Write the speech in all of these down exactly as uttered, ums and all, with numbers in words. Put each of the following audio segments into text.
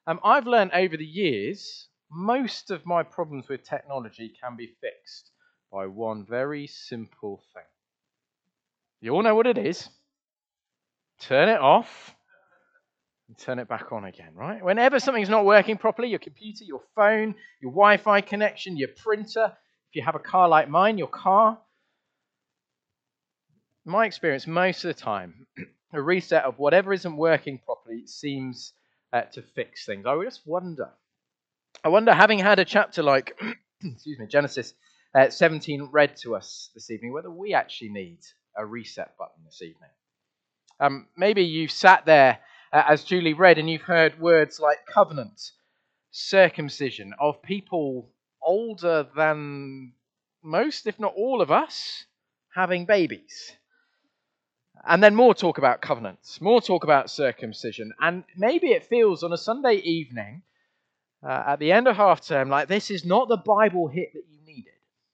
Um, I've learned over the years, most of my problems with technology can be fixed by one very simple thing. You all know what it is. Turn it off and turn it back on again, right? Whenever something's not working properly, your computer, your phone, your Wi-Fi connection, your printer, if you have a car like mine, your car. My experience, most of the time, a reset of whatever isn't working properly seems uh, to fix things. I would just wonder. I wonder, having had a chapter like, excuse me, Genesis uh, seventeen read to us this evening, whether we actually need a reset button this evening. Um, maybe you've sat there uh, as Julie read and you've heard words like covenant, circumcision of people older than most, if not all of us, having babies. And then more talk about covenants, more talk about circumcision. And maybe it feels on a Sunday evening uh, at the end of half term like this is not the Bible hit that you needed.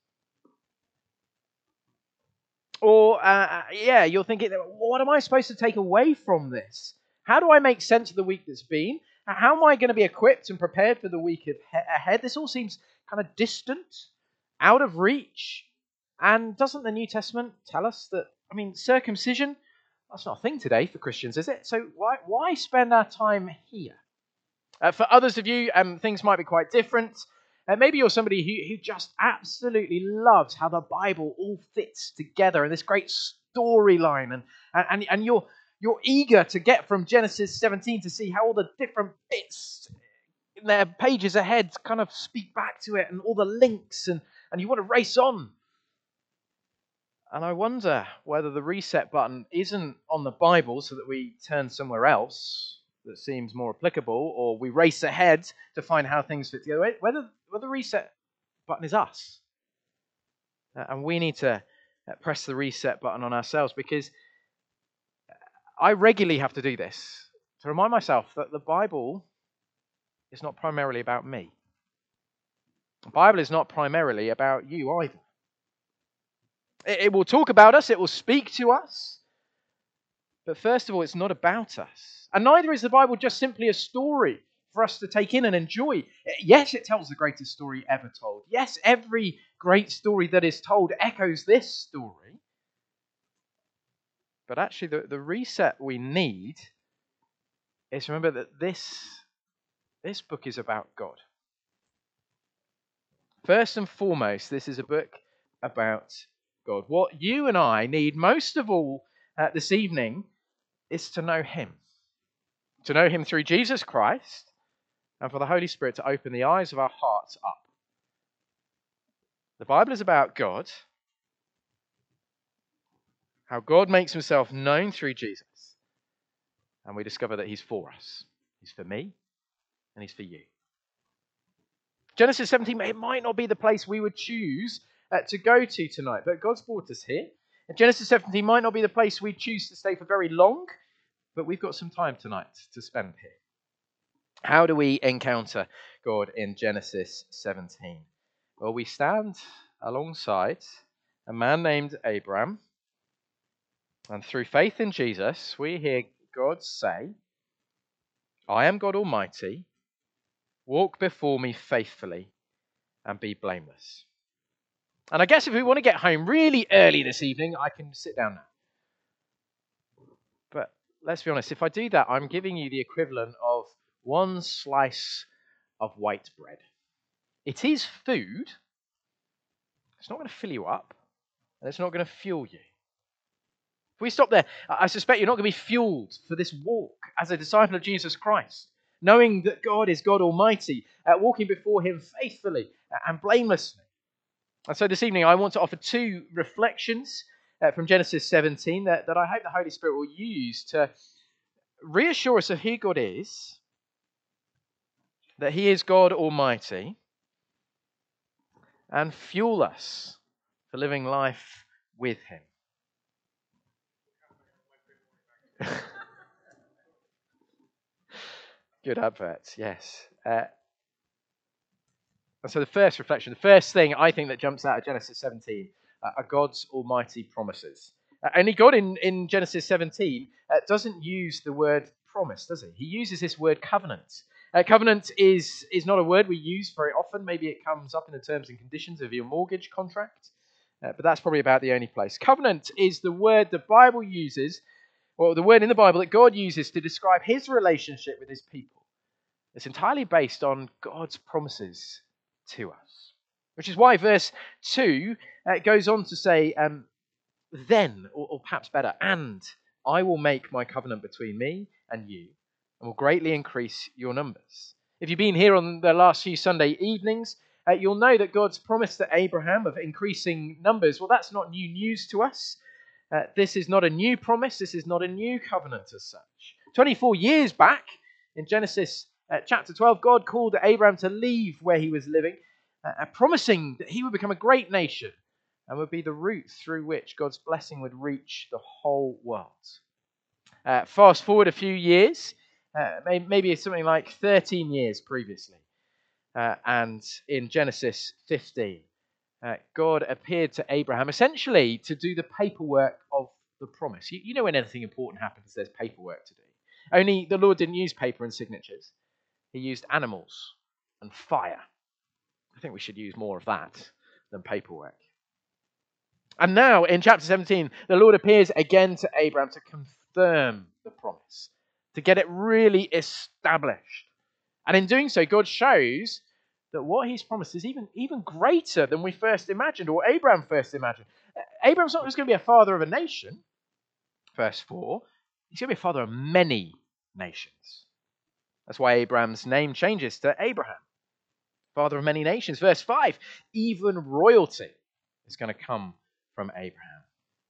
Or, uh, yeah, you're thinking, what am I supposed to take away from this? How do I make sense of the week that's been? How am I going to be equipped and prepared for the week ahead? This all seems kind of distant, out of reach. And doesn't the New Testament tell us that, I mean, circumcision, that's not a thing today for Christians, is it? So why why spend our time here? Uh, for others of you, um, things might be quite different. Uh, maybe you're somebody who, who just absolutely loves how the Bible all fits together in this great storyline, and, and, and you're, you're eager to get from Genesis seventeen to see how all the different bits in their pages ahead kind of speak back to it, and all the links, and, and you want to race on. And I wonder whether the reset button isn't on the Bible so that we turn somewhere else that seems more applicable, or we race ahead to find how things fit together. Whether, whether the reset button is us. Uh, and we need to press the reset button on ourselves, because I regularly have to do this to remind myself that the Bible is not primarily about me. The Bible is not primarily about you either. It, it will talk about us, it will speak to us, but first of all, it's not about us. And neither is the Bible just simply a story for us to take in and enjoy. Yes, it tells the greatest story ever told. Yes, every great story that is told echoes this story. But actually, the, the reset we need is to remember that this, this book is about God. First and foremost, this is a book about God. What you and I need most of all uh, this evening is to know Him. To know Him through Jesus Christ, and for the Holy Spirit to open the eyes of our hearts up. The Bible is about God, how God makes Himself known through Jesus, and we discover that He's for us. He's for me, and He's for you. Genesis seventeen, it might not be the place we would choose uh, to go to tonight, but God's brought us here. And Genesis seventeen might not be the place we choose to stay for very long, but we've got some time tonight to spend here. How do we encounter God in Genesis seventeen? Well, we stand alongside a man named Abraham, and through faith in Jesus, we hear God say, I am God Almighty, walk before me faithfully and be blameless. And I guess if we want to get home really early this evening, I can sit down now. But let's be honest, if I do that, I'm giving you the equivalent of one slice of white bread. It is food. It's not going to fill you up, and it's not going to fuel you. If we stop there, I suspect you're not going to be fueled for this walk as a disciple of Jesus Christ, knowing that God is God Almighty, uh, walking before Him faithfully and blamelessly. And so this evening I want to offer two reflections uh, from Genesis seventeen that, that I hope the Holy Spirit will use to reassure us of who God is, that He is God Almighty, and fuel us for living life with Him. Good adverts, yes. Uh, and so the first reflection, the first thing I think that jumps out of Genesis seventeen uh, are God's almighty promises. Uh, only God in, in Genesis seventeen uh, doesn't use the word promise, does He? He uses this word covenant. Uh, covenant is, is not a word we use very often. Maybe it comes up in the terms and conditions of your mortgage contract, uh, but that's probably about the only place. Covenant is the word the Bible uses, or the word in the Bible that God uses to describe his relationship with his people. It's entirely based on God's promises to us, which is why verse two uh, goes on to say, um, then, or, or perhaps better, and I will make my covenant between me and you, and will greatly increase your numbers. If you've been here on the last few Sunday evenings, uh, you'll know that God's promise to Abraham of increasing numbers, well, that's not new news to us. Uh, this is not a new promise. This is not a new covenant as such. twenty-four years back, in Genesis uh, chapter twelve, God called Abraham to leave where he was living, uh, promising that he would become a great nation and would be the route through which God's blessing would reach the whole world. Uh, fast forward a few years, uh, maybe something like thirteen years previously, uh, and in Genesis fifteen, uh, God appeared to Abraham essentially to do the paperwork of the promise. You, you know when anything important happens, there's paperwork to do. Only the Lord didn't use paper and signatures. He used animals and fire. I think we should use more of that than paperwork. And now, in chapter seventeen, the Lord appears again to Abraham to confirm the promise, to get it really established. And in doing so, God shows that what he's promised is even, even greater than we first imagined, or Abraham first imagined. Abraham's not just going to be a father of a nation, verse four. He's going to be a father of many nations. That's why Abraham's name changes to Abraham, father of many nations. Verse five, even royalty is going to come from Abraham.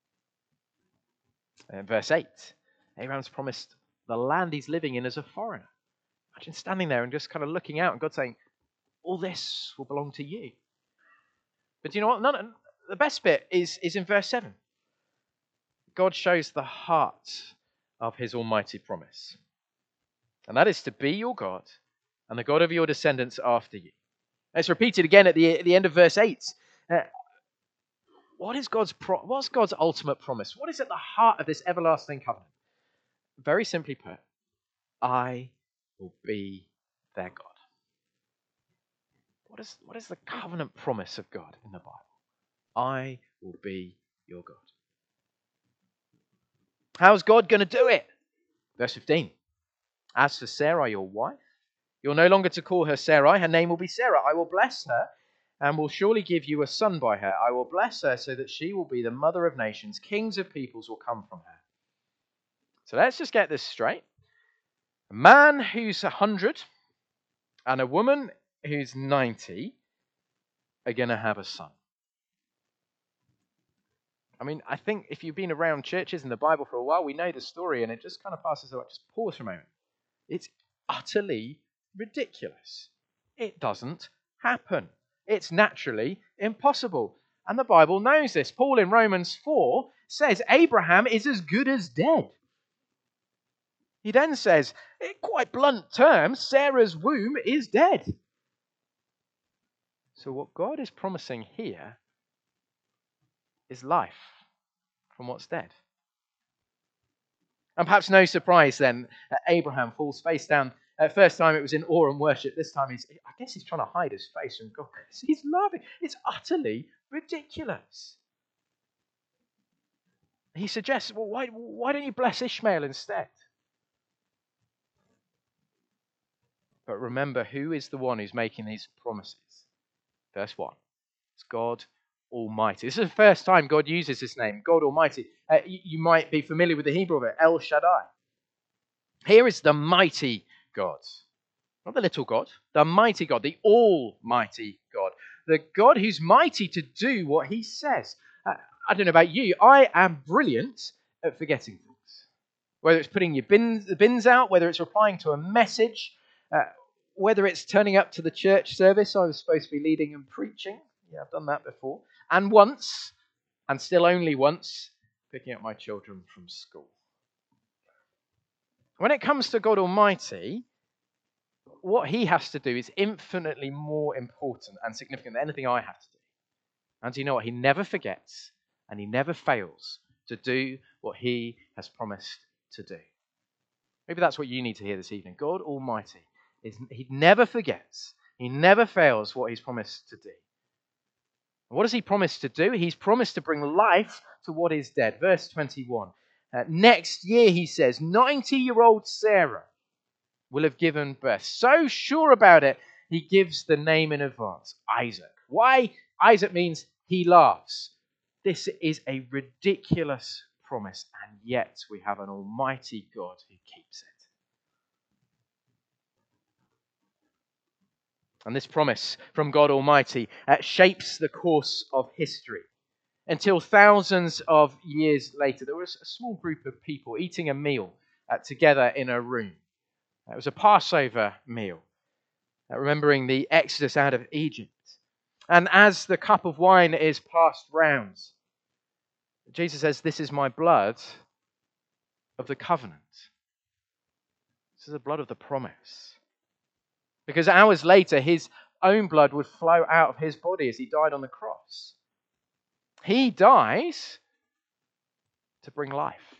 And verse eight, Abraham's promised the land he's living in as a foreigner. Imagine standing there and just kind of looking out and God saying, all this will belong to you. But you know what? None, the best bit is, is in verse seven. God shows the heart of his almighty promise. And that is to be your God and the God of your descendants after you. It's repeated again at the, at the end of verse eight. Uh, What is God's pro- what's God's ultimate promise? What is at the heart of this everlasting covenant? Very simply put, I will be their God. What is, what is the covenant promise of God in the Bible? I will be your God. How's God going to do it? Verse fifteen. As for Sarai, your wife, you're no longer to call her Sarai. Her name will be Sarah. I will bless her and will surely give you a son by her. I will bless her so that she will be the mother of nations. Kings of peoples will come from her. So let's just get this straight. A man who's one hundred and a woman who's ninety are going to have a son. I mean, I think if you've been around churches and the Bible for a while, we know the story, and it just kind of passes away. Just pause for a moment. It's utterly ridiculous. It doesn't happen. It's naturally impossible. And the Bible knows this. Paul in Romans four says Abraham is as good as dead. He then says, in quite blunt terms, Sarah's womb is dead. So what God is promising here is life from what's dead. And perhaps no surprise then, uh, Abraham falls face down. Uh, first time it was in awe and worship. This time he's, I guess he's trying to hide his face from God. He's laughing. It's utterly ridiculous. He suggests, well, why, why don't you bless Ishmael instead? But remember, who is the one who's making these promises? Verse one. It's God Almighty. This is the first time God uses this name, God Almighty. Uh, you, you might be familiar with the Hebrew of it, El Shaddai. Here is the mighty God. Not the little God, the mighty God, the almighty God. The God who's mighty to do what he says. Uh, I don't know about you, I am brilliant at forgetting things. Whether it's putting your bins, the bins out, whether it's replying to a message, uh, whether it's turning up to the church service I was supposed to be leading and preaching. Yeah, I've done that before. And once, and still only once, picking up my children from school. When it comes to God Almighty, what he has to do is infinitely more important and significant than anything I have to do. And you know what? He never forgets and he never fails to do what he has promised to do. Maybe that's what you need to hear this evening. God Almighty is he never forgets. He never fails what he's promised to do. What does he promise to do? He's promised to bring life to what is dead. Verse twenty-one. Uh, next year, he says, ninety-year-old Sarah will have given birth. So sure about it, he gives the name in advance, Isaac. Why? Isaac means he laughs. This is a ridiculous promise, and yet we have an almighty God who keeps it. And this promise from God Almighty uh, shapes the course of history. Until thousands of years later, there was a small group of people eating a meal uh, together in a room. It was a Passover meal, uh, remembering the Exodus out of Egypt. And as the cup of wine is passed round, Jesus says, "This is my blood of the covenant." This is the blood of the promise. Because hours later, his own blood would flow out of his body as he died on the cross. He dies to bring life.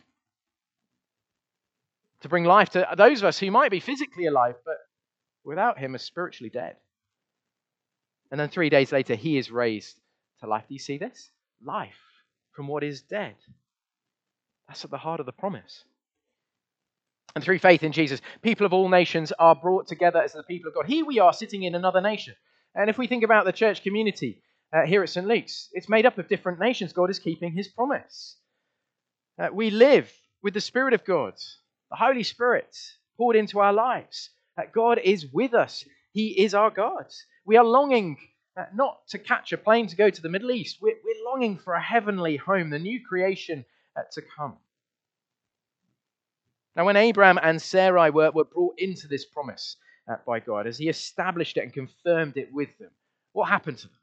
To bring life to those of us who might be physically alive, but without him are spiritually dead. And then three days later, he is raised to life. Do you see this? Life from what is dead. That's at the heart of the promise. And through faith in Jesus, people of all nations are brought together as the people of God. Here we are sitting in another nation. And if we think about the church community uh, here at Saint Luke's, it's made up of different nations. God is keeping his promise. Uh, we live with the Spirit of God, the Holy Spirit poured into our lives. Uh, God is with us. He is our God. We are longing uh, not to catch a plane to go to the Middle East. We're, we're longing for a heavenly home, the new creation uh, to come. Now, when Abraham and Sarai were, were brought into this promise uh, by God, as he established it and confirmed it with them, what happened to them?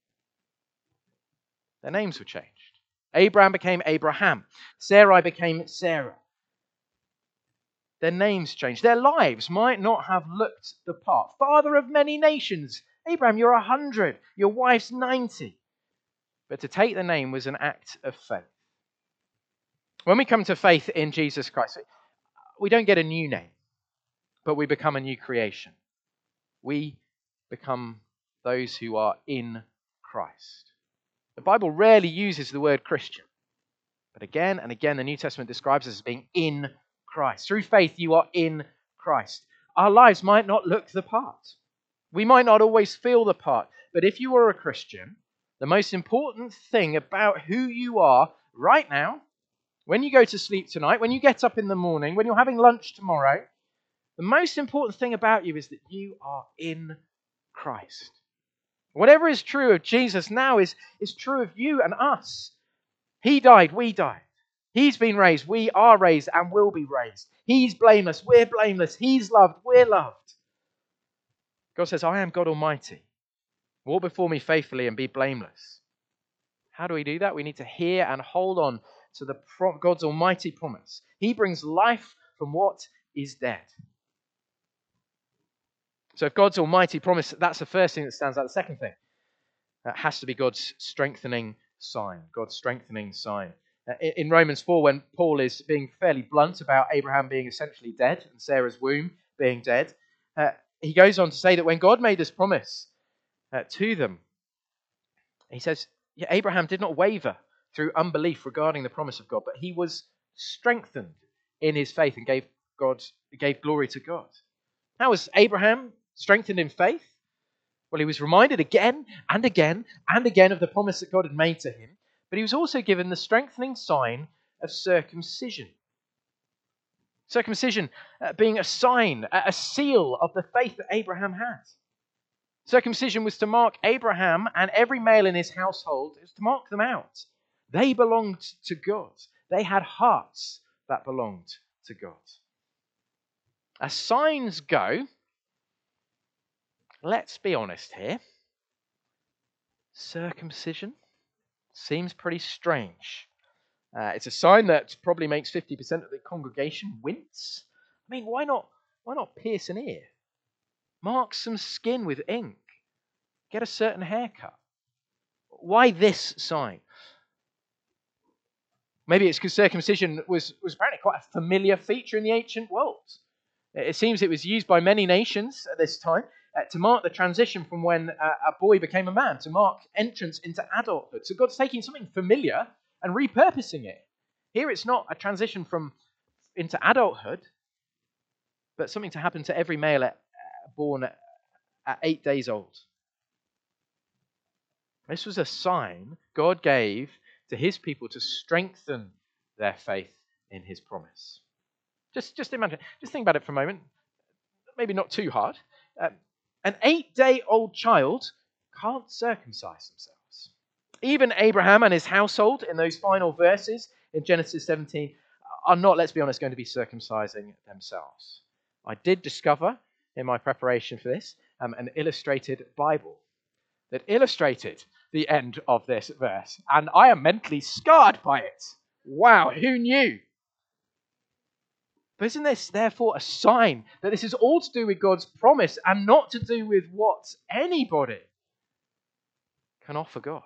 Their names were changed. Abraham became Abraham. Sarai became Sarah. Their names changed. Their lives might not have looked the part. Father of many nations. Abraham, you're a hundred. Your wife's ninety. But to take the name was an act of faith. When we come to faith in Jesus Christ, we don't get a new name, but we become a new creation. We become those who are in Christ. The Bible rarely uses the word Christian, but again and again the New Testament describes us as being in Christ. Through faith you are in Christ. Our lives might not look the part. We might not always feel the part, but if you are a Christian, the most important thing about who you are right now, when you go to sleep tonight, when you get up in the morning, when you're having lunch tomorrow, the most important thing about you is that you are in Christ. Whatever is true of Jesus now is, is true of you and us. He died, we died. He's been raised, we are raised and will be raised. He's blameless, we're blameless. He's loved, we're loved. God says, I am God Almighty. Walk before me faithfully and be blameless. How do we do that? We need to hear and hold on to the pro- God's almighty promise. He brings life from what is dead. So if God's almighty promise, that's the first thing that stands out. The second thing, that has to be God's strengthening sign. God's strengthening sign. Uh, in, in Romans four, when Paul is being fairly blunt about Abraham being essentially dead and Sarah's womb being dead, uh, he goes on to say that when God made this promise uh, to them, he says, yeah, Abraham did not waver through unbelief regarding the promise of God, but he was strengthened in his faith and gave God gave glory to God. How was Abraham strengthened in faith? Well, he was reminded again and again and again of the promise that God had made to him, but he was also given the strengthening sign of circumcision. Circumcision uh, being a sign, a seal of the faith that Abraham had. Circumcision was to mark Abraham and every male in his household. It was to mark them out. They belonged to God. They had hearts that belonged to God. As signs go, let's be honest here. Circumcision seems pretty strange. Uh, it's a sign that probably makes fifty percent of the congregation wince. I mean, why not, why not pierce an ear? Mark some skin with ink. Get a certain haircut. Why this sign? Maybe it's because circumcision was, was apparently quite a familiar feature in the ancient world. It seems it was used by many nations at this time uh, to mark the transition from when uh, a boy became a man, to mark entrance into adulthood. So God's taking something familiar and repurposing it. Here it's not a transition from into adulthood, but something to happen to every male at, uh, born at, at eight days old. This was a sign God gave to his people to strengthen their faith in his promise. Just, just imagine, just think about it for a moment. Maybe not too hard. Um, an eight-day-old child can't circumcise themselves. Even Abraham and his household in those final verses in Genesis seventeen are not, let's be honest, going to be circumcising themselves. I did discover in my preparation for this um, an illustrated Bible that illustrated the end of this verse, and I am mentally scarred by it. Wow, who knew? But isn't this therefore a sign that this is all to do with God's promise and not to do with what anybody can offer God?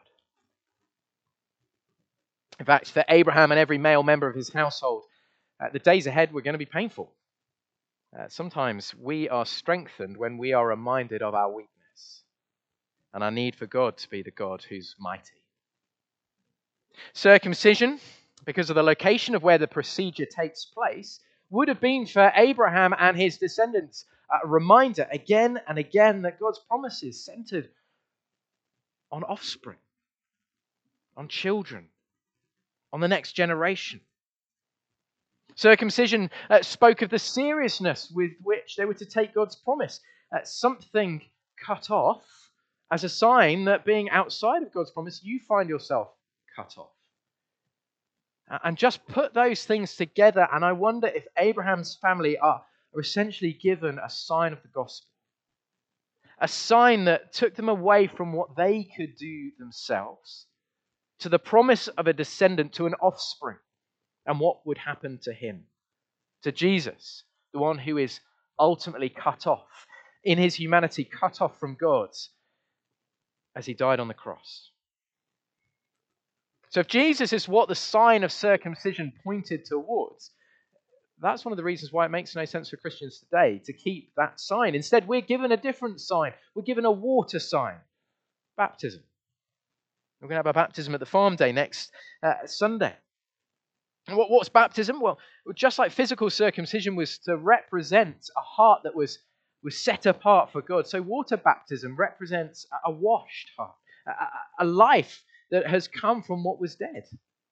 In fact, for Abraham and every male member of his household, uh, the days ahead were going to be painful. Uh, sometimes we are strengthened when we are reminded of our weakness and our need for God to be the God who's mighty. Circumcision, because of the location of where the procedure takes place, would have been for Abraham and his descendants a reminder again and again that God's promises centered on offspring, on children, on the next generation. Circumcision uh, spoke of the seriousness with which they were to take God's promise. Uh, something cut off as a sign that being outside of God's promise, you find yourself cut off. And just put those things together, and I wonder if Abraham's family are, are essentially given a sign of the gospel. A sign that took them away from what they could do themselves to the promise of a descendant, to an offspring, and what would happen to him. To Jesus, the one who is ultimately cut off, in his humanity cut off from God as he died on the cross. So if Jesus is what the sign of circumcision pointed towards, that's one of the reasons why it makes no sense for Christians today to keep that sign. Instead, we're given a different sign. We're given a water sign. Baptism. We're going to have a baptism at the farm day next uh, Sunday. And what, what's baptism? Well, just like physical circumcision was to represent a heart that was, was set apart for God, so water baptism represents a, a washed heart, a, a, a life that has come from what was dead.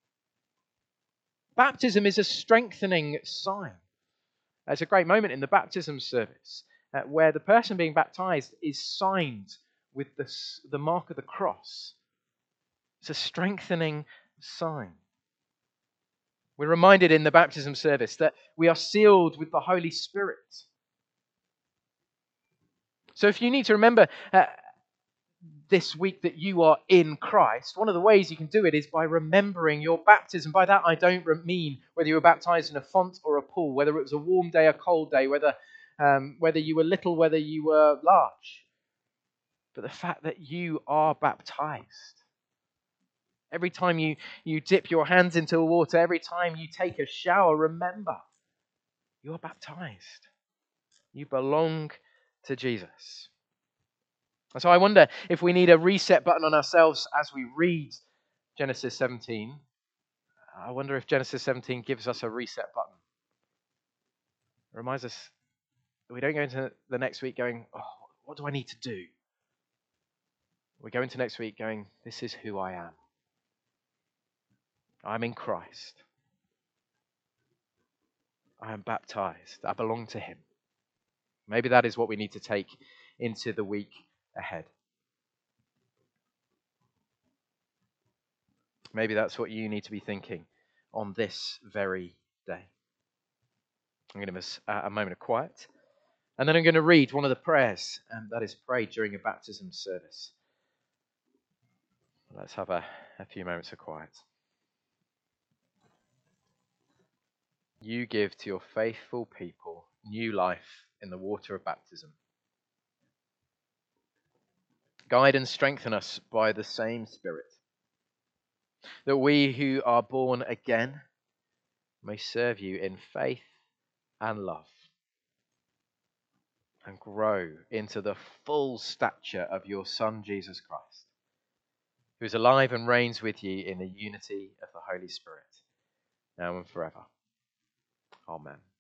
Baptism is a strengthening sign. It's a great moment in the baptism service uh, where the person being baptized is signed with the, the mark of the cross. It's a strengthening sign. We're reminded in the baptism service that we are sealed with the Holy Spirit. So if you need to remember uh, this week that you are in Christ, one of the ways you can do it is by remembering your baptism. By that I don't mean whether you were baptized in a font or a pool, whether it was a warm day, a cold day, whether um, whether you were little, whether you were large. But the fact that you are baptized. Every time you, you dip your hands into water, every time you take a shower, remember, you are baptized. You belong to Jesus. And so I wonder if we need a reset button on ourselves as we read Genesis seventeen. I wonder if Genesis seventeen gives us a reset button. It reminds us that we don't go into the next week going, oh, what do I need to do? We go into next week going, this is who I am. I'm in Christ. I am baptized. I belong to him. Maybe that is what we need to take into the week ahead. Maybe that's what you need to be thinking on this very day. I'm going to miss a moment of quiet. And then I'm going to read one of the prayers and that is prayed during a baptism service. Let's have a, a few moments of quiet. You give to your faithful people new life in the water of baptism. Guide and strengthen us by the same Spirit, that we who are born again may serve you in faith and love. and grow into the full stature of your Son, Jesus Christ, who is alive and reigns with you in the unity of the Holy Spirit, now and forever. Amen.